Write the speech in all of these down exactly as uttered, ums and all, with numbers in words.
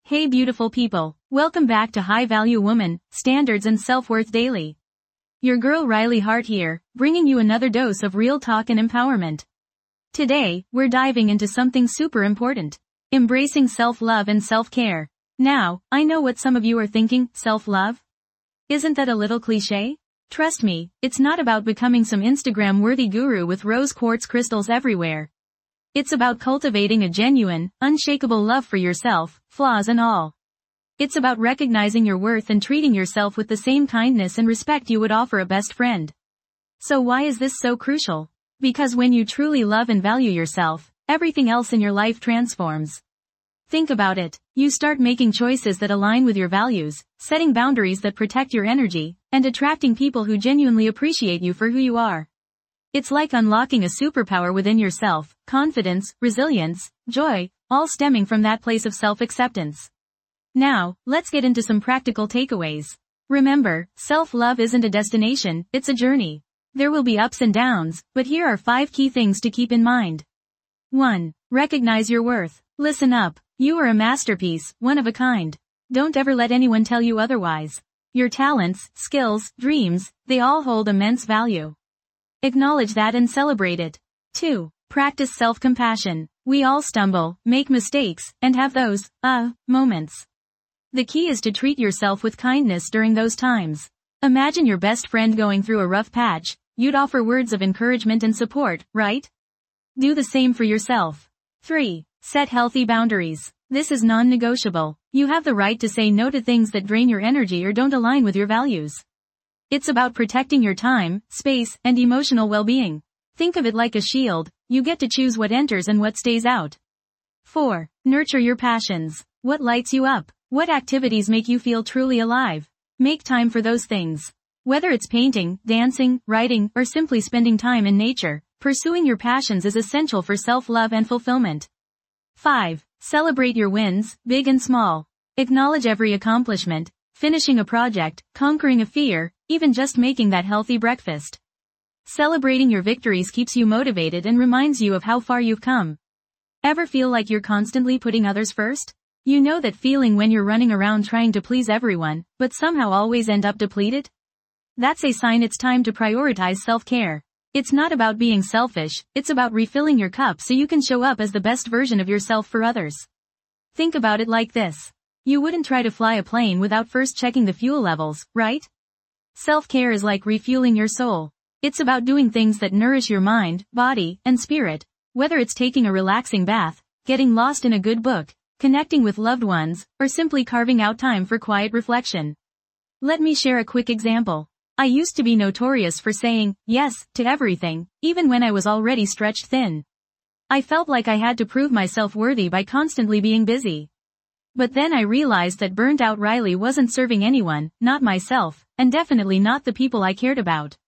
Hey beautiful people, welcome back to High Value Woman, Standards and Self-Worth Daily. Your girl Riley Hart here, bringing you another dose of real talk and empowerment. Today, we're diving into something super important. Embracing self-love and self-care. Now, I know what some of you are thinking, self-love? Isn't that a little cliché? Trust me, it's not about becoming some Instagram-worthy guru with rose quartz crystals everywhere. It's about cultivating a genuine, unshakable love for yourself, flaws and all. It's about recognizing your worth and treating yourself with the same kindness and respect you would offer a best friend. So why is this so crucial? Because when you truly love and value yourself, everything else in your life transforms. Think about it. You start making choices that align with your values, setting boundaries that protect your energy, and attracting people who genuinely appreciate you for who you are. It's like unlocking a superpower within yourself, confidence, resilience, joy, all stemming from that place of self-acceptance. Now, let's get into some practical takeaways. Remember, self-love isn't a destination, it's a journey. There will be ups and downs, but here are five key things to keep in mind. one. Recognize your worth. Listen up. You are a masterpiece, one of a kind. Don't ever let anyone tell you otherwise. Your talents, skills, dreams, they all hold immense value. Acknowledge that and celebrate it. two. Practice self-compassion. We all stumble, make mistakes, and have those, uh, moments. The key is to treat yourself with kindness during those times. Imagine your best friend going through a rough patch. You'd offer words of encouragement and support, right? Do the same for yourself. three. Set healthy boundaries. This is non-negotiable. You have the right to say no to things that drain your energy or don't align with your values. It's about protecting your time, space, and emotional well-being. Think of it like a shield. You get to choose what enters and what stays out. four. Nurture your passions. What lights you up? What activities make you feel truly alive? Make time for those things. Whether it's painting, dancing, writing, or simply spending time in nature, pursuing your passions is essential for self-love and fulfillment. five. Celebrate your wins, big and small. Acknowledge every accomplishment, finishing a project, conquering a fear, even just making that healthy breakfast. Celebrating your victories keeps you motivated and reminds you of how far you've come. Ever feel like you're constantly putting others first? You know that feeling when you're running around trying to please everyone, but somehow always end up depleted? That's a sign it's time to prioritize self-care. It's not about being selfish, it's about refilling your cup so you can show up as the best version of yourself for others. Think about it like this. You wouldn't try to fly a plane without first checking the fuel levels, right? Self-care is like refueling your soul. It's about doing things that nourish your mind, body, and spirit, whether it's taking a relaxing bath, getting lost in a good book, connecting with loved ones, or simply carving out time for quiet reflection. Let me share a quick example. I used to be notorious for saying yes to everything, even when I was already stretched thin. I felt like I had to prove myself worthy by constantly being busy. But then I realized that burnt out Riley wasn't serving anyone, not myself, and definitely not the people I cared about.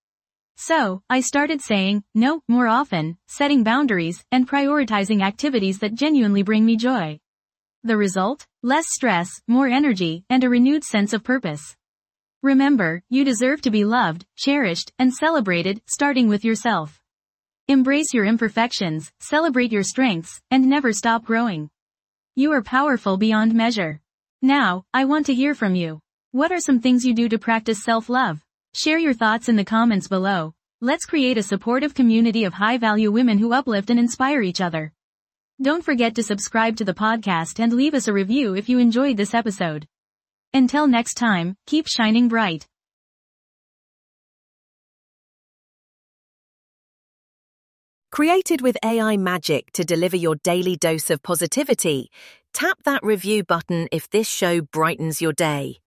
So, I started saying no more often, setting boundaries, and prioritizing activities that genuinely bring me joy. The result? Less stress, more energy, and a renewed sense of purpose. Remember, you deserve to be loved, cherished, and celebrated, starting with yourself. Embrace your imperfections, celebrate your strengths, and never stop growing. You are powerful beyond measure. Now, I want to hear from you. What are some things you do to practice self-love? Share your thoughts in the comments below. Let's create a supportive community of high-value women who uplift and inspire each other. Don't forget to subscribe to the podcast and leave us a review if you enjoyed this episode. Until next time, keep shining bright. Created with A I magic to deliver your daily dose of positivity, tap that review button if this show brightens your day.